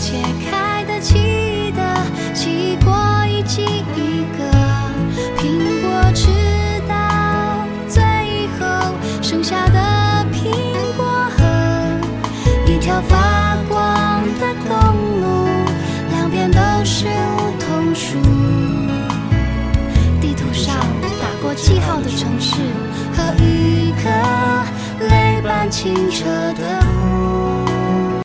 切开的记得，记过一季一个苹果，直到最后剩下的苹果核，一条发光的公路，两边都是梧桐树。地图上打过记号的城市，和一颗泪般清澈的